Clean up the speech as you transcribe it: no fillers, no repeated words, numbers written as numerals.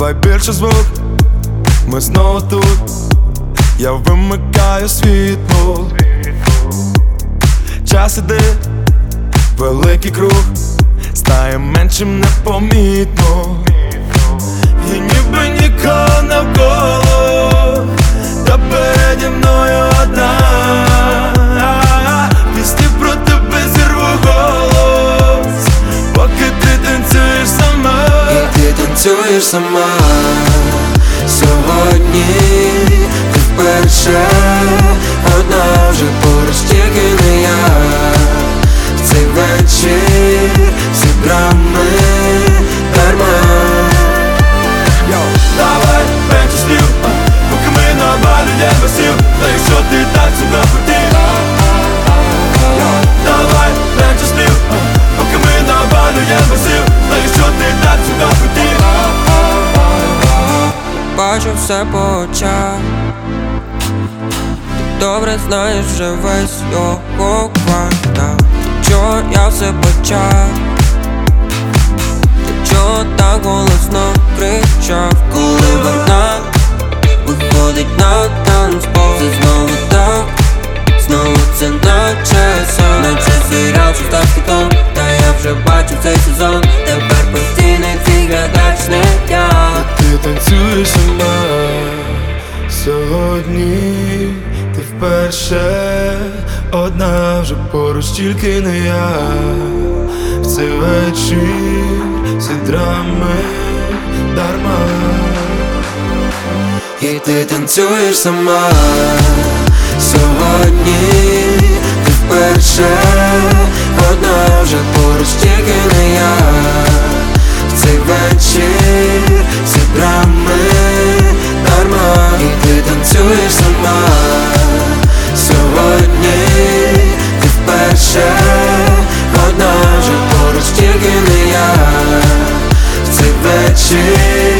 Давай більше звук, ми знову тут. Я вимикаю світло. Час іде, великий круг, стає меншим непомітно. І ніби нікого навколо, та переді мною одна. Пісні про тебе зірву голос, поки ти танцюєш сама. І ти танцюєш сама. Сьогодні ти вперше одна, вже поруч тільки не я. В цей вечір всі драми дарма. Давай менше слів, поки ми на балі є весів. Та якщо ти так себе хотів. Давай менше слів, поки ми на балі є весів. Та якщо ти так себе хотів. Бачу все по очах, ти добре знаєш вже весь його квартал. Чого я все почав? Ти чого так голосно кричав? Коли вона виходить на танцпол, це знову так, знову це наче сон, наче серіал, що став хітом. Та я вже бачу цей сезон, тепер постійний твій глядач не я. Ти танцюєш сама. Сьогодні ти вперше одна, вже поруч тільки не я. В цей вечір всі драми дарма. І ти танцюєш сама. Сьогодні ти вперше одна, вже поруч тільки не я. В цей вечір всі драми дарма. І ти танцюєш сама. Сьогодні ти вперше одна, вже поруч тільки не я. В цей вечір